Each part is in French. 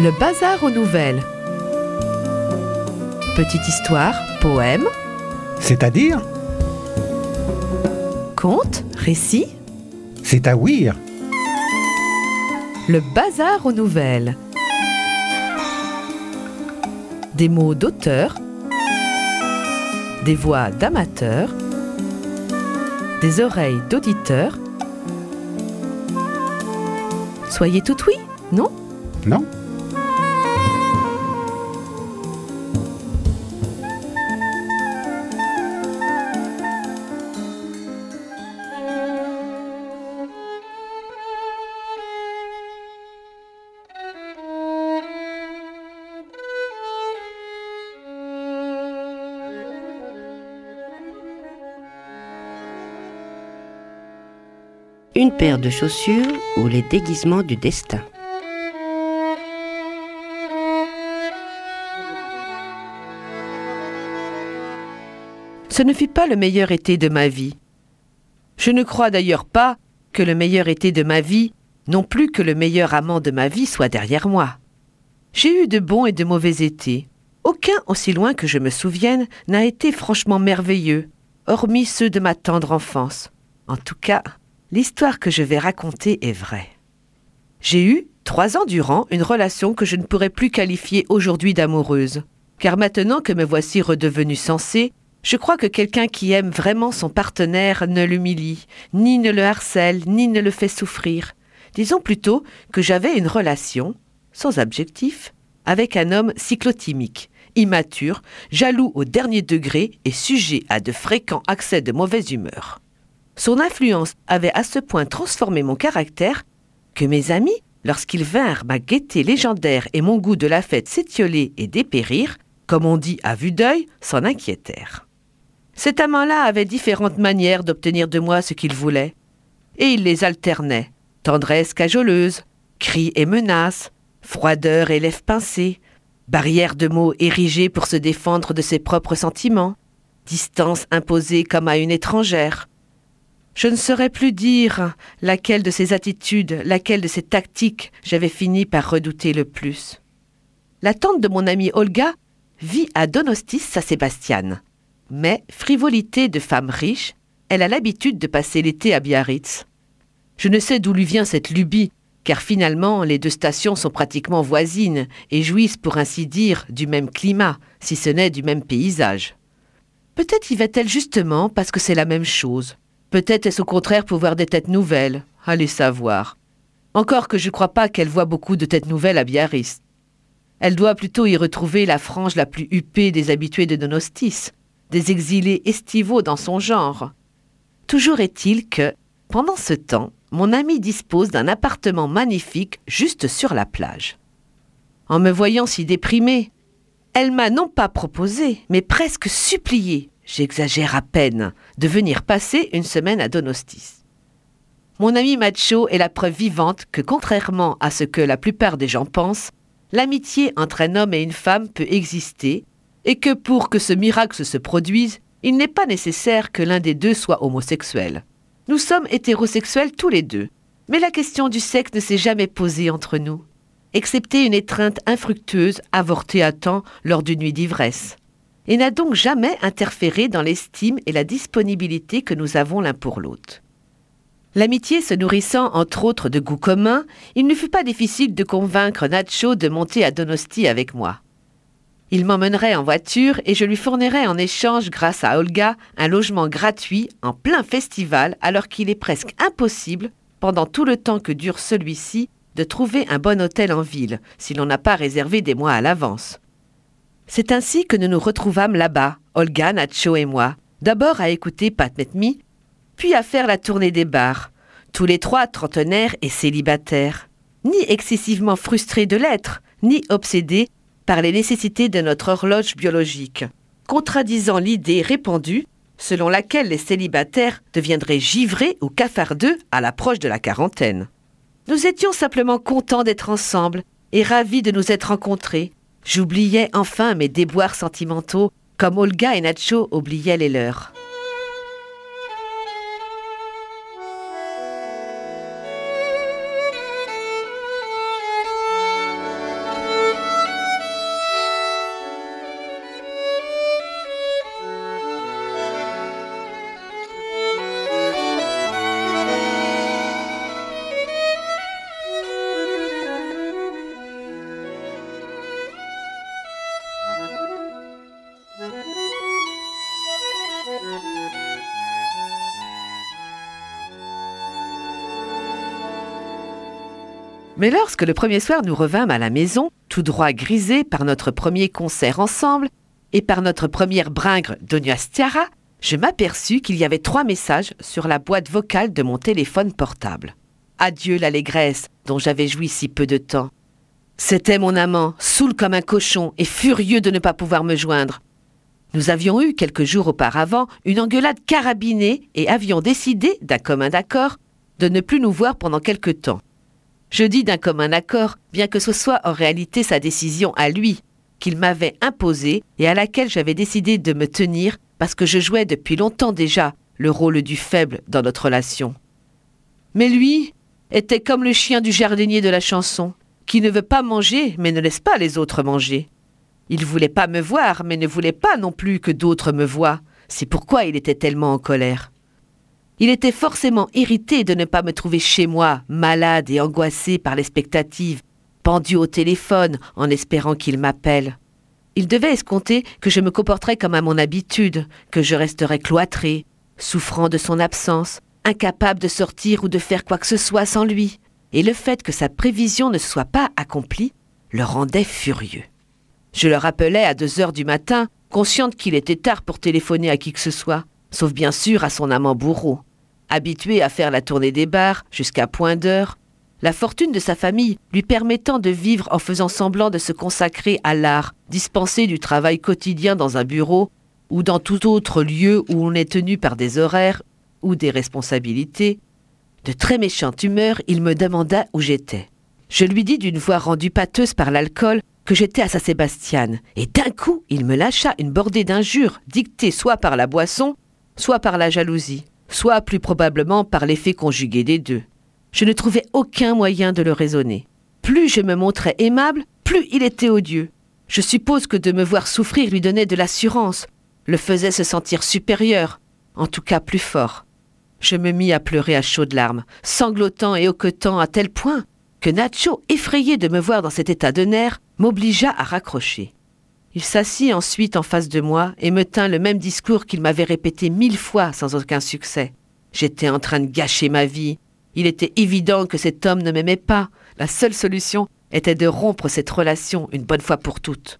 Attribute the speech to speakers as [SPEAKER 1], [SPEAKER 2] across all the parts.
[SPEAKER 1] Le bazar aux nouvelles. Petite histoire, poème,
[SPEAKER 2] C'est-à-dire,
[SPEAKER 1] conte, récit.
[SPEAKER 2] c'est-à-dire,
[SPEAKER 1] Le bazar aux nouvelles. Des mots d'auteur, des voix d'amateurs, des oreilles d'auditeurs. Soyez tout oui, non ?
[SPEAKER 2] non?
[SPEAKER 3] Une paire de chaussures ou les déguisements du destin.
[SPEAKER 1] Ce ne fut pas le meilleur été de ma vie. Je ne crois d'ailleurs pas que le meilleur été de ma vie, non plus que le meilleur amant de ma vie soit derrière moi. J'ai eu de bons et de mauvais étés. Aucun, aussi loin que je me souvienne, n'a été franchement merveilleux, hormis ceux de ma tendre enfance. En tout cas, l'histoire que je vais raconter est vraie. J'ai eu, 3 ans durant, une relation que je ne pourrais plus qualifier aujourd'hui d'amoureuse. Car maintenant que me voici redevenue sensée, je crois que quelqu'un qui aime vraiment son partenaire ne l'humilie, ni ne le harcèle, ni ne le fait souffrir. Disons plutôt que j'avais une relation, sans objectif, avec un homme cyclotimique, immature, jaloux au dernier degré et sujet à de fréquents accès de mauvaise humeur. Son influence avait à ce point transformé mon caractère que mes amis, lorsqu'ils vinrent ma gaieté légendaire et mon goût de la fête s'étioler et dépérir, comme on dit à vue d'œil, s'en inquiétèrent. Cet amant-là avait différentes manières d'obtenir de moi ce qu'il voulait, et il les alternait, tendresse cajoleuse, cris et menaces, froideur et lèvres pincées, barrières de mots érigées pour se défendre de ses propres sentiments, distance imposée comme à une étrangère. Je ne saurais plus dire laquelle de ces attitudes, laquelle de ces tactiques j'avais fini par redouter le plus. La tante de mon amie Olga vit à Donostis à Sébastiane. Mais, frivolité de femme riche, elle a l'habitude de passer l'été à Biarritz. Je ne sais d'où lui vient cette lubie, car finalement les 2 stations sont pratiquement voisines et jouissent pour ainsi dire du même climat, si ce n'est du même paysage. Peut-être y va-t-elle justement parce que c'est la même chose. Peut-être est-ce au contraire pour voir des têtes nouvelles, allez savoir. Encore que je ne crois pas qu'elle voit beaucoup de têtes nouvelles à Biarritz. Elle doit plutôt y retrouver la frange la plus huppée des habitués de Donostis, des exilés estivaux dans son genre. Toujours est-il que, pendant ce temps, mon amie dispose d'un appartement magnifique juste sur la plage. En me voyant si déprimée, elle m'a non pas proposé, mais presque supplié, j'exagère à peine, de venir passer une semaine à Donostis. Mon ami macho est la preuve vivante que, contrairement à ce que la plupart des gens pensent, l'amitié entre un homme et une femme peut exister, et que pour que ce miracle se produise, il n'est pas nécessaire que l'un des deux soit homosexuel. Nous sommes hétérosexuels tous les deux, mais la question du sexe ne s'est jamais posée entre nous, excepté une étreinte infructueuse avortée à temps lors d'une nuit d'ivresse, et n'a donc jamais interféré dans l'estime et la disponibilité que nous avons l'un pour l'autre. L'amitié se nourrissant entre autres de goûts communs, il ne fut pas difficile de convaincre Nacho de monter à Donosti avec moi. Il m'emmènerait en voiture et je lui fournirais en échange, grâce à Olga, un logement gratuit en plein festival, alors qu'il est presque impossible, pendant tout le temps que dure celui-ci, de trouver un bon hôtel en ville, si l'on n'a pas réservé des mois à l'avance. C'est ainsi que nous nous retrouvâmes là-bas, Olga, Nacho et moi, d'abord à écouter Pat Met Me, puis à faire la tournée des bars, tous les 3 trentenaires et célibataires, ni excessivement frustrés de l'être, ni obsédés par les nécessités de notre horloge biologique, contradisant l'idée répandue selon laquelle les célibataires deviendraient givrés ou cafardeux à l'approche de la quarantaine. Nous étions simplement contents d'être ensemble et ravis de nous être rencontrés. J'oubliais enfin mes déboires sentimentaux, comme Olga et Nacho oubliaient les leurs. Mais lorsque le premier soir nous revînmes à la maison, tout droit grisés par notre premier concert ensemble et par notre première bringre d'Ognastiara, je m'aperçus qu'il y avait 3 messages sur la boîte vocale de mon téléphone portable. Adieu l'allégresse dont j'avais joui si peu de temps. C'était mon amant, saoul comme un cochon et furieux de ne pas pouvoir me joindre. Nous avions eu, quelques jours auparavant, une engueulade carabinée et avions décidé, d'un commun accord, de ne plus nous voir pendant quelque temps. Je dis d'un commun accord, bien que ce soit en réalité sa décision à lui, qu'il m'avait imposée et à laquelle j'avais décidé de me tenir parce que je jouais depuis longtemps déjà le rôle du faible dans notre relation. Mais lui était comme le chien du jardinier de la chanson, qui ne veut pas manger mais ne laisse pas les autres manger. Il voulait pas me voir mais ne voulait pas non plus que d'autres me voient. C'est pourquoi il était tellement en colère. Il était forcément irrité de ne pas me trouver chez moi, malade et angoissé par l'expectative, pendu au téléphone en espérant qu'il m'appelle. Il devait escompter que je me comporterais comme à mon habitude, que je resterais cloîtré, souffrant de son absence, incapable de sortir ou de faire quoi que ce soit sans lui. Et le fait que sa prévision ne soit pas accomplie le rendait furieux. Je le rappelais à 2 heures du matin, consciente qu'il était tard pour téléphoner à qui que ce soit, sauf bien sûr à son amant bourreau. Habitué à faire la tournée des bars jusqu'à point d'heure, la fortune de sa famille lui permettant de vivre en faisant semblant de se consacrer à l'art, dispensé du travail quotidien dans un bureau ou dans tout autre lieu où on est tenu par des horaires ou des responsabilités, de très méchante humeur, il me demanda où j'étais. Je lui dis d'une voix rendue pâteuse par l'alcool que j'étais à Saint-Sébastien, et d'un coup, il me lâcha une bordée d'injures dictées soit par la boisson, soit par la jalousie, soit plus probablement par l'effet conjugué des deux. Je ne trouvais aucun moyen de le raisonner. Plus je me montrais aimable, plus il était odieux. Je suppose que de me voir souffrir lui donnait de l'assurance, le faisait se sentir supérieur, en tout cas plus fort. Je me mis à pleurer à chaudes larmes, sanglotant et hoquetant à tel point que Nacho, effrayé de me voir dans cet état de nerfs, m'obligea à raccrocher. Il s'assit ensuite en face de moi et me tint le même discours qu'il m'avait répété 1000 fois sans aucun succès. J'étais en train de gâcher ma vie. Il était évident que cet homme ne m'aimait pas. La seule solution était de rompre cette relation une bonne fois pour toutes.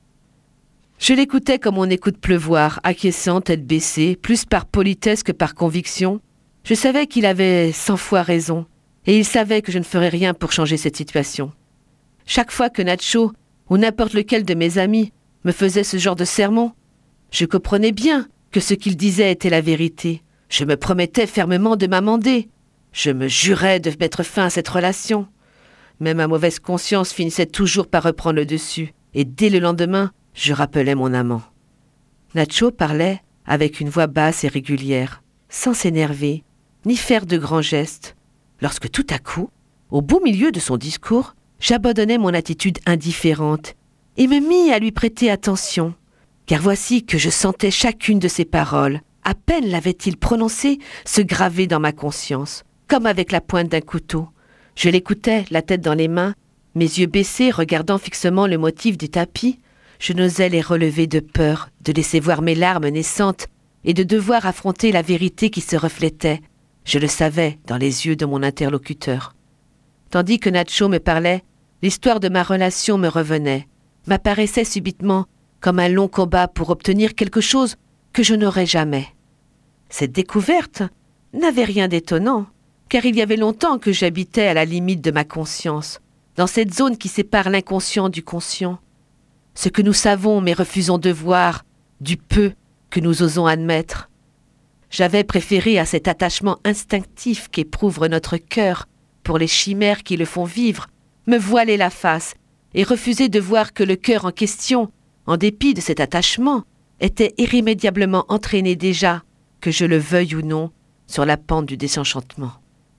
[SPEAKER 1] Je l'écoutais comme on écoute pleuvoir, acquiescent, tête baissée, plus par politesse que par conviction. Je savais qu'il avait 100 fois raison, et il savait que je ne ferais rien pour changer cette situation. Chaque fois que Nacho, ou n'importe lequel de mes amis, me faisait ce genre de sermon, je comprenais bien que ce qu'il disait était la vérité. Je me promettais fermement de m'amender. Je me jurais de mettre fin à cette relation. Mais ma mauvaise conscience finissait toujours par reprendre le dessus, et dès le lendemain, je rappelais mon amant. Nacho parlait avec une voix basse et régulière, sans s'énerver, ni faire de grands gestes, lorsque tout à coup, au beau milieu de son discours, j'abandonnai mon attitude indifférente et me mis à lui prêter attention, car voici que je sentais chacune de ses paroles, à peine l'avait-il prononcée, se graver dans ma conscience, comme avec la pointe d'un couteau. Je l'écoutais, la tête dans les mains, mes yeux baissés, regardant fixement le motif du tapis. Je n'osais les relever de peur, de laisser voir mes larmes naissantes et de devoir affronter la vérité qui se reflétait. Je le savais dans les yeux de mon interlocuteur. Tandis que Nacho me parlait, l'histoire de ma relation me revenait, m'apparaissait subitement comme un long combat pour obtenir quelque chose que je n'aurais jamais. Cette découverte n'avait rien d'étonnant, car il y avait longtemps que j'habitais à la limite de ma conscience, dans cette zone qui sépare l'inconscient du conscient. Ce que nous savons mais refusons de voir, du peu que nous osons admettre. J'avais préféré à cet attachement instinctif qu'éprouve notre cœur pour les chimères qui le font vivre, me voiler la face et refuser de voir que le cœur en question, en dépit de cet attachement, était irrémédiablement entraîné déjà, que je le veuille ou non, sur la pente du désenchantement.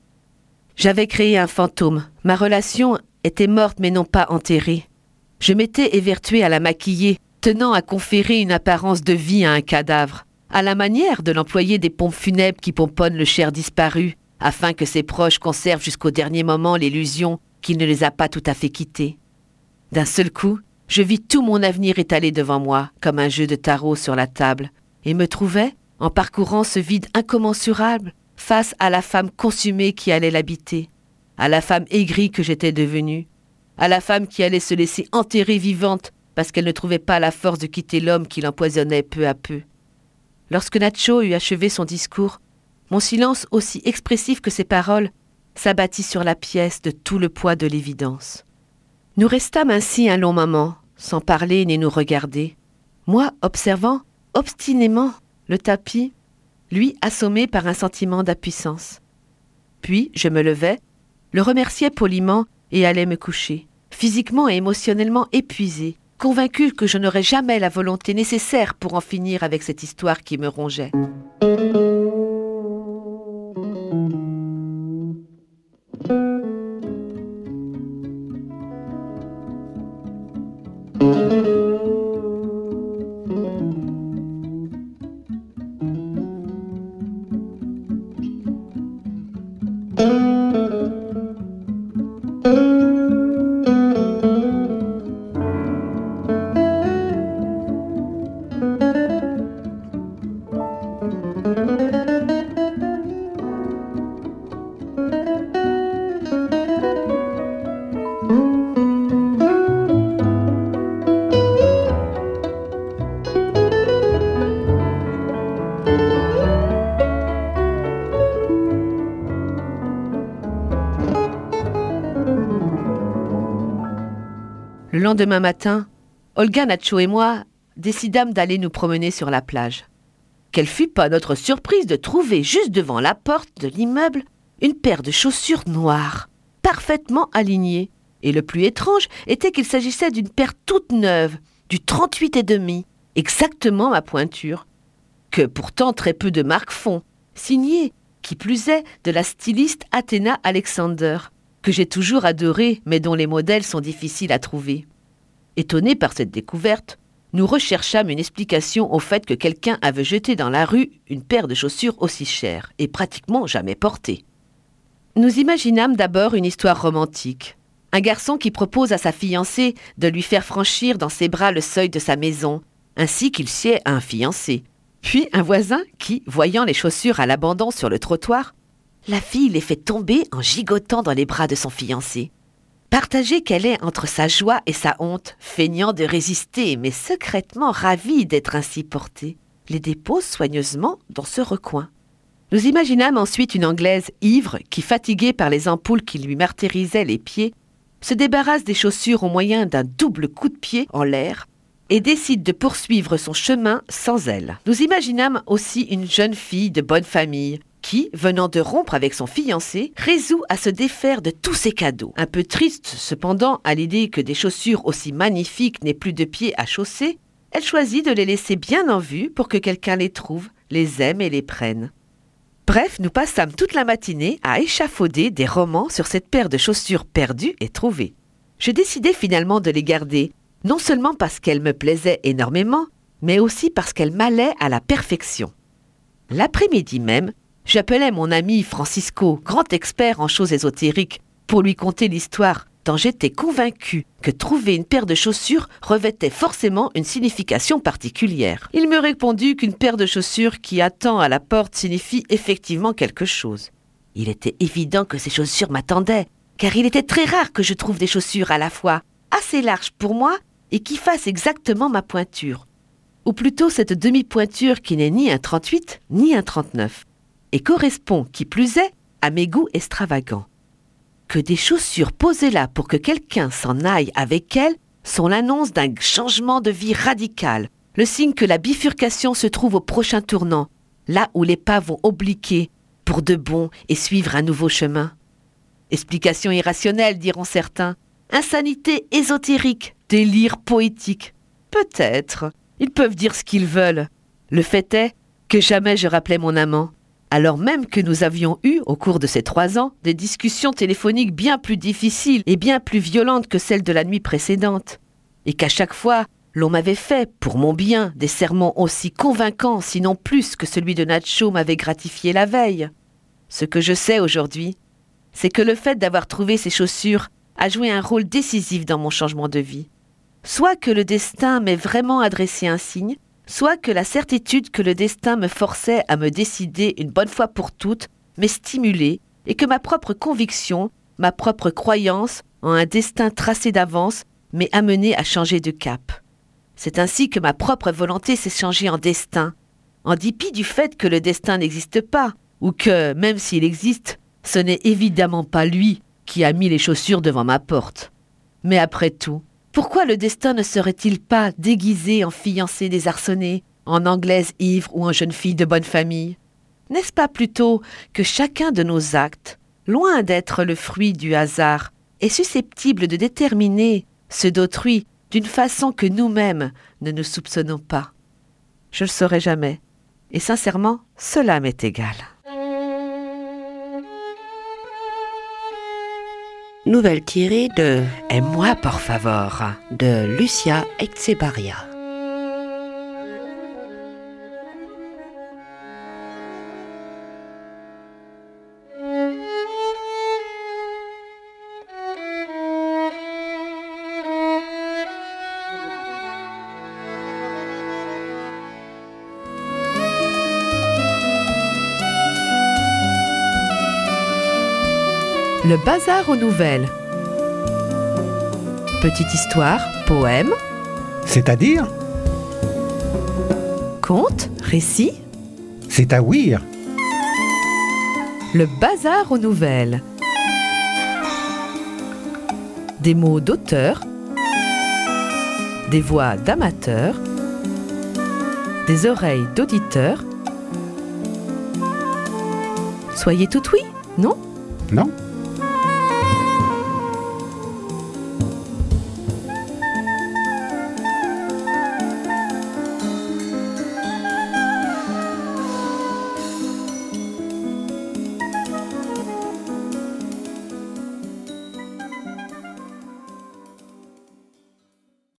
[SPEAKER 1] J'avais créé un fantôme, ma relation était morte mais non pas enterrée. Je m'étais évertuée à la maquiller, tenant à conférer une apparence de vie à un cadavre, à la manière de l'employé des pompes funèbres qui pomponnent le cher disparu, afin que ses proches conservent jusqu'au dernier moment l'illusion qu'il ne les a pas tout à fait quittés. D'un seul coup, je vis tout mon avenir étalé devant moi, comme un jeu de tarot sur la table, et me trouvais, en parcourant ce vide incommensurable, face à la femme consumée qui allait l'habiter. à la femme aigrie que j'étais devenue, à la femme qui allait se laisser enterrer vivante parce qu'elle ne trouvait pas la force de quitter l'homme qui l'empoisonnait peu à peu. Lorsque Nacho eut achevé son discours, mon silence, aussi expressif que ses paroles, s'abattit sur la pièce de tout le poids de l'évidence. Nous restâmes ainsi un long moment, sans parler ni nous regarder, moi observant obstinément le tapis, lui assommé par un sentiment d'impuissance. Puis je me levai, le remerciai poliment et allai me coucher, physiquement et émotionnellement épuisé, convaincu que je n'aurais jamais la volonté nécessaire pour en finir avec cette histoire qui me rongeait. Le lendemain matin, Olga, Nacho et moi décidâmes d'aller nous promener sur la plage. Quelle fut pas notre surprise de trouver juste devant la porte de l'immeuble une paire de chaussures noires, parfaitement alignées. Et le plus étrange était qu'il s'agissait d'une paire toute neuve, du 38,5, exactement ma pointure, que pourtant très peu de marques font, signée, qui plus est, de la styliste Athéna Alexander, que j'ai toujours adorée, mais dont les modèles sont difficiles à trouver. Étonnés par cette découverte, nous recherchâmes une explication au fait que quelqu'un avait jeté dans la rue une paire de chaussures aussi chères et pratiquement jamais portées. Nous imaginâmes d'abord une histoire romantique. Un garçon qui propose à sa fiancée de lui faire franchir dans ses bras le seuil de sa maison, ainsi qu'il sied à un fiancé. Puis un voisin qui, voyant les chaussures à l'abandon sur le trottoir, la fille les fait tomber en gigotant dans les bras de son fiancé. Partagée qu'elle est entre sa joie et sa honte, feignant de résister, mais secrètement ravie d'être ainsi portée, les dépose soigneusement dans ce recoin. Nous imaginâmes ensuite une Anglaise ivre qui, fatiguée par les ampoules qui lui martyrisaient les pieds, se débarrasse des chaussures au moyen d'un double coup de pied en l'air et décide de poursuivre son chemin sans elles. Nous imaginâmes aussi une jeune fille de bonne famille qui, venant de rompre avec son fiancé, résout à se défaire de tous ses cadeaux. Un peu triste cependant à l'idée que des chaussures aussi magnifiques n'aient plus de pieds à chausser, elle choisit de les laisser bien en vue pour que quelqu'un les trouve, les aime et les prenne. Bref, nous passâmes toute la matinée à échafauder des romans sur cette paire de chaussures perdues et trouvées. Je décidai finalement de les garder, non seulement parce qu'elles me plaisaient énormément, mais aussi parce qu'elles m'allaient à la perfection. L'après-midi même, j'appelai mon ami Francisco, grand expert en choses ésotériques, pour lui conter l'histoire, tant j'étais convaincu que trouver une paire de chaussures revêtait forcément une signification particulière. Il me répondit qu'une paire de chaussures qui attend à la porte signifie effectivement quelque chose. Il était évident que ces chaussures m'attendaient, car il était très rare que je trouve des chaussures à la fois assez larges pour moi et qui fassent exactement ma pointure. Ou plutôt cette demi-pointure qui n'est ni un 38 ni un 39. Et correspond, qui plus est, à mes goûts extravagants. Que des chaussures posées là pour que quelqu'un s'en aille avec elles sont l'annonce d'un changement de vie radical, le signe que la bifurcation se trouve au prochain tournant, là où les pas vont obliquer pour de bon et suivre un nouveau chemin. Explication irrationnelle, diront certains, insanité ésotérique, délire poétique. Peut-être, ils peuvent dire ce qu'ils veulent. Le fait est que jamais je rappelais mon amant, alors même que nous avions eu, au cours de ces 3 ans, des discussions téléphoniques bien plus difficiles et bien plus violentes que celles de la nuit précédente, et qu'à chaque fois, l'on m'avait fait, pour mon bien, des sermons aussi convaincants, sinon plus, que celui de Nacho m'avait gratifié la veille. Ce que je sais aujourd'hui, c'est que le fait d'avoir trouvé ces chaussures a joué un rôle décisif dans mon changement de vie. Soit que le destin m'ait vraiment adressé un signe, soit que la certitude que le destin me forçait à me décider une bonne fois pour toutes m'ait stimulé et que ma propre conviction ma propre croyance en un destin tracé d'avance m'est amenée à changer de cap. C'est ainsi que ma propre volonté s'est changée en destin, en dépit du fait que le destin n'existe pas, ou que, même s'il existe, ce n'est évidemment pas lui qui a mis les chaussures devant ma porte. Mais après tout, pourquoi le destin ne serait-il pas déguisé en fiancée désarçonnée, en anglaise ivre ou en jeune fille de bonne famille? N'est-ce pas plutôt que chacun de nos actes, loin d'être le fruit du hasard, est susceptible de déterminer ceux d'autrui d'une façon que nous-mêmes ne nous soupçonnons pas? Je ne le saurai jamais, et sincèrement, cela m'est égal.
[SPEAKER 3] Nouvelle tirée de
[SPEAKER 1] Aime-moi, por favor.
[SPEAKER 3] de Lucia Etxebarria.
[SPEAKER 1] Le bazar aux nouvelles. Petite histoire, poème,
[SPEAKER 2] C'est-à-dire,
[SPEAKER 1] conte, récit.
[SPEAKER 2] c'est à ouïr.
[SPEAKER 1] Le bazar aux nouvelles. Des mots d'auteur, des voix d'amateurs, des oreilles d'auditeurs. Soyez tout oui, non ?
[SPEAKER 2] Non?